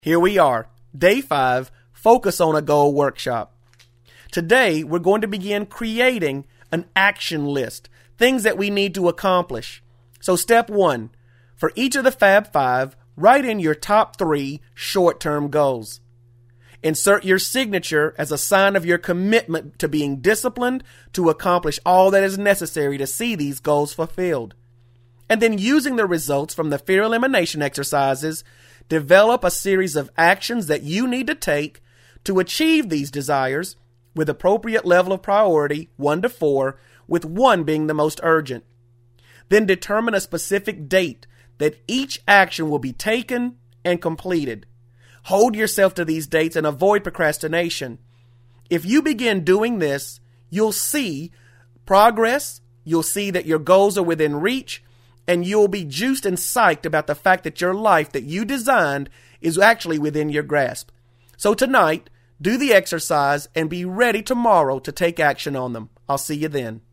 Here we are, day 5, Focus on a Goal workshop. Today, we're going to begin creating an action list, things that we need to accomplish. So step 1, for each of the Fab 5, write in your top 3 short-term goals. Insert your signature as a sign of your commitment to being disciplined to accomplish all that is necessary to see these goals fulfilled. And then using the results from the fear elimination exercises, develop a series of actions that you need to take to achieve these desires with appropriate level of priority, 1 to 4, with 1 being the most urgent. Then determine a specific date that each action will be taken and completed. Hold yourself to these dates and avoid procrastination. If you begin doing this, you'll see progress, you'll see that your goals are within reach, and you'll be juiced and psyched about the fact that your life that you designed is actually within your grasp. So tonight, do the exercise and be ready tomorrow to take action on them. I'll see you then.